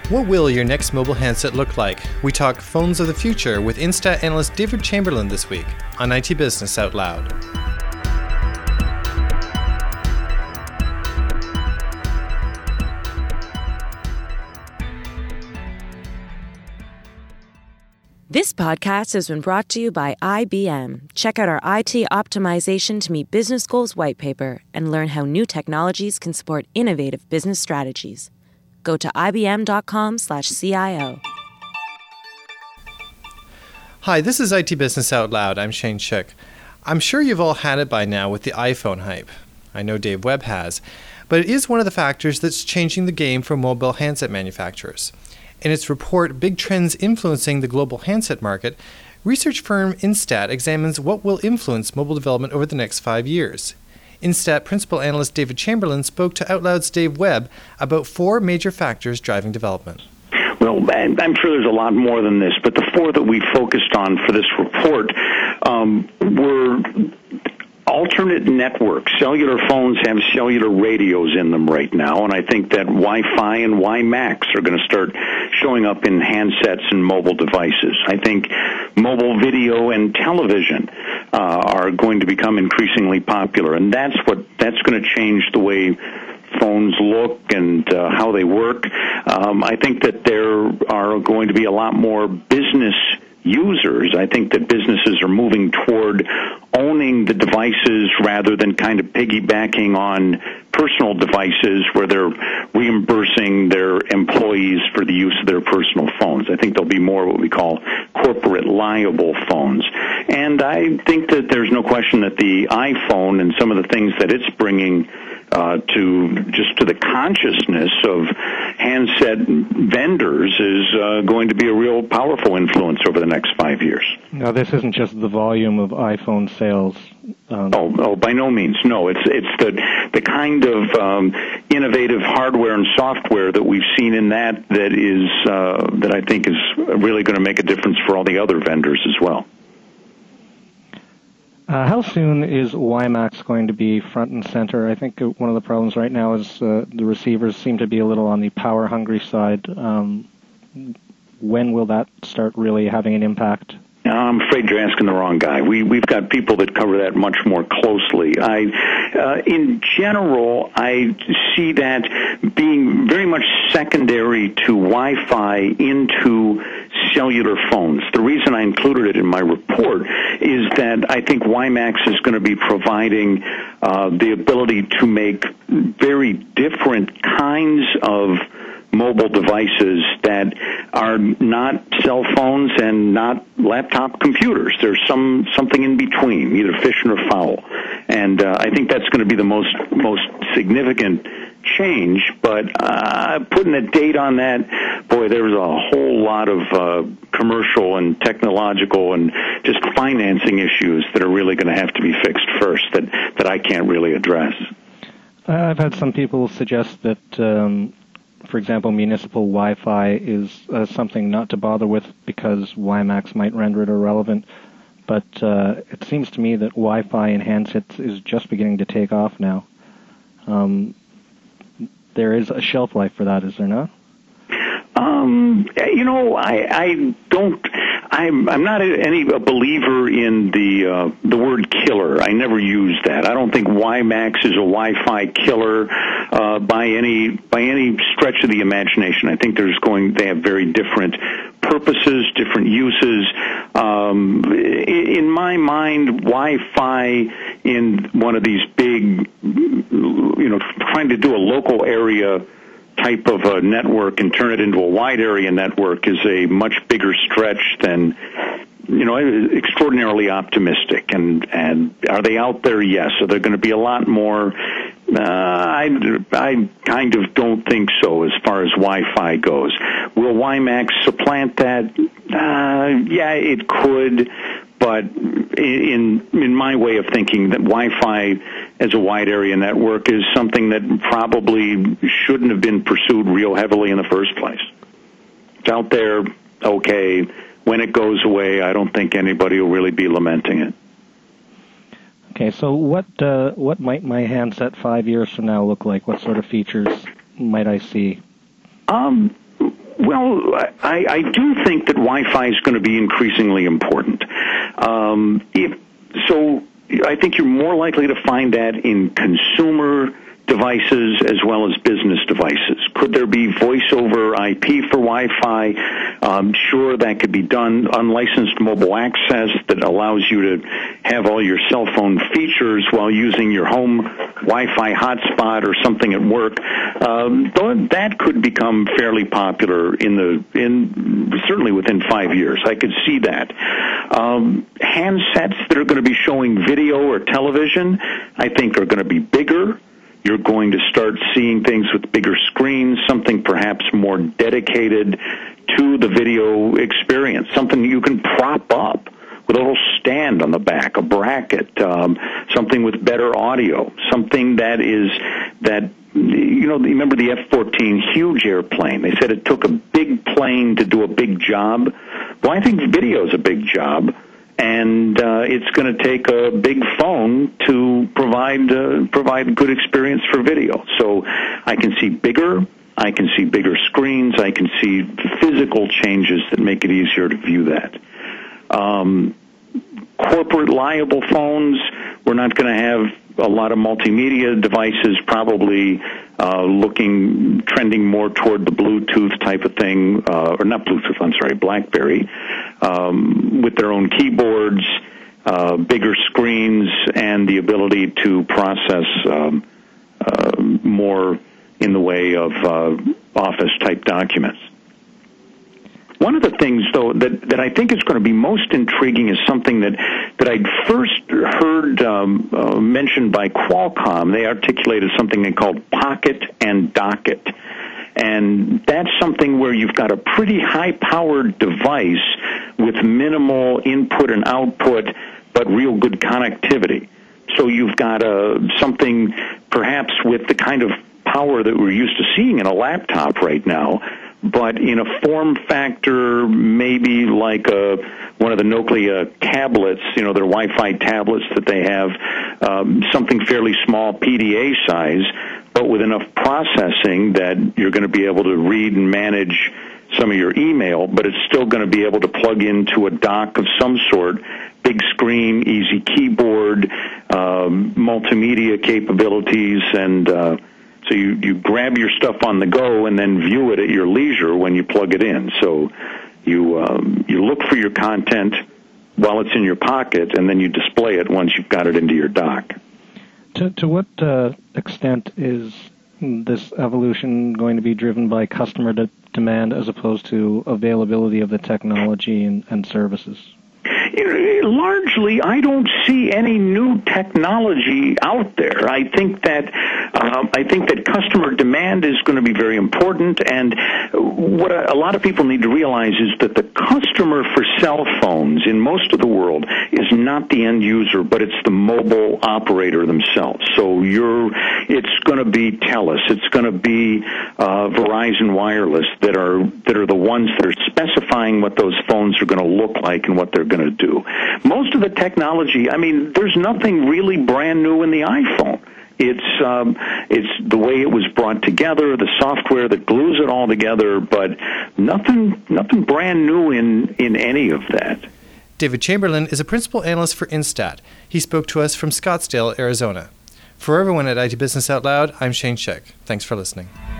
What will your next mobile handset look like? We talk phones of the future with Instat analyst David Chamberlain this week on IT Business Out Loud. This podcast has been brought to you by IBM. Check out our IT Optimization to Meet Business Goals white paper and learn how new technologies can support innovative business strategies. Go to ibm.com/CIO. Hi, this is IT Business Out Loud. I'm Shane Shook. I'm sure you've all had it by now with the iPhone hype. I know Dave Webb has. But it is one of the factors that's changing the game for mobile handset manufacturers. In its report, Big Trends Influencing the Global Handset Market, research firm Instat examines what will influence mobile development over the next 5 years. Instat principal analyst David Chamberlain spoke to OutLoud's Dave Webb about 4 major factors driving development. Well, I'm sure there's a lot more than this, but the 4 that we focused on for this report were alternate networks. Cellular phones have cellular radios in them right now, and I think that Wi-Fi and WiMAX are going to start showing up in handsets and mobile devices. I think mobile video and television are going to become increasingly popular, and that's going to change the way phones look and how they work. I think that there are going to be a lot more business users. I think that businesses are moving toward owning the devices rather than kind of piggybacking on personal devices where they're reimbursing their employees for the use of their personal phones. I think there'll be more what we call corporate liable phones. And I think that there's no question that the iPhone and some of the things that it's bringing to the consciousness of handset vendors is going to be a real powerful influence over the next 5 years. Now, this isn't just the volume of iPhone sales. By no means. No, it's the kind of innovative hardware and software that we've seen in that I think is really going to make a difference for all the other vendors as well. How soon is WiMAX going to be front and center? I think one of the problems right now is the receivers seem to be a little on the power-hungry side. When will that start really having an impact? I'm afraid you're asking the wrong guy. We've got people that cover that much more closely. In general, I see that being very much secondary to Wi-Fi into cellular phones. The reason I included it in my report is that I think WiMAX is going to be providing the ability to make very different kinds of mobile devices that are not cell phones and not laptop computers. There's something in between, either fish or fowl. And I think that's going to be the most significant change. But putting a date on that, boy, there's a whole lot of commercial and technological and just financing issues that are really going to have to be fixed first that I can't really address. I've had some people suggest that for example, municipal Wi-Fi is something not to bother with because WiMAX might render it irrelevant. But it seems to me that Wi-Fi in handsets is just beginning to take off now. There is a shelf life for that, is there not? I'm not a believer in the word killer. I never use that. I don't think WiMAX is a Wi-Fi killer by any stretch of the imagination. I think they have very different purposes, different uses. In my mind, Wi-Fi in one of these big, trying to do a local area type of a network and turn it into a wide area network is a much bigger stretch than, extraordinarily optimistic. And are they out there? Yes. Are there going to be a lot more? I kind of don't think so as far as Wi-Fi goes. Will WiMAX supplant that? Yeah, it could. But in my way of thinking, that Wi-Fi as a wide area network is something that probably shouldn't have been pursued real heavily in the first place. It's out there, okay. When it goes away, I don't think anybody will really be lamenting it. Okay, so what might my handset 5 years from now look like? What sort of features might I see? Well, I do think that Wi-Fi is going to be increasingly important. So I think you're more likely to find that in consumer devices as well as business devices. Could there be voice over IP for Wi-Fi? Sure, that could be done. Unlicensed mobile access that allows you to have all your cell phone features while using your home Wi-Fi hotspot or something at work. That could become fairly popular in certainly within 5 years. I could see that. Handsets that are going to be showing video or television, I think, are going to be bigger. You're going to start seeing things with bigger screens, something perhaps more dedicated to the video experience, something you can prop up with a little stand on the back, a bracket, something with better audio, something that remember the F-14, huge airplane. They said it took a big plane to do a big job. Well, I think video is a big job. And it's going to take a big phone to provide good experience for video. So I can see bigger screens. I can see physical changes that make it easier to view that. Corporate liable phones, we're not going to have a lot of multimedia devices, probably trending more toward the Bluetooth type of thing, or not Bluetooth, I'm sorry, BlackBerry, with their own keyboards, bigger screens, and the ability to process more in the way of Office-type documents. One of the things, though, that I think is going to be most intriguing is something that I'd first heard mentioned by Qualcomm. They articulated something they called Pocket and Docket. And that's something where you've got a pretty high-powered device with minimal input and output, but real good connectivity. So you've got something perhaps with the kind of power that we're used to seeing in a laptop right now, but in a form factor maybe like one of the Nokia tablets, their Wi-Fi tablets that they have, something fairly small, PDA size, but with enough processing that you're going to be able to read and manage some of your email, but it's still going to be able to plug into a dock of some sort, big screen, easy keyboard, multimedia capabilities, and so you grab your stuff on the go and then view it at your leisure when you plug it in. So you look for your content while it's in your pocket, and then you display it once you've got it into your dock. To what extent is this evolution going to be driven by customer demand as opposed to availability of the technology and services? Largely, I don't see any new technology out there. I think that customer demand is going to be very important, and what a lot of people need to realize is that the customer for cell phones in most of the world is not the end user, but it's the mobile operator themselves. So it's going to be TELUS, it's going to be Verizon Wireless that are the ones that are specifying what those phones are going to look like and what they're going to do. Most of the technology, there's nothing really brand new in the iPhone. It's the way it was brought together, the software that glues it all together, but nothing brand new in any of that. David Chamberlain is a principal analyst for Instat. He spoke to us from Scottsdale, Arizona. For everyone at IT Business Out Loud, I'm Shane Schick. Thanks for listening.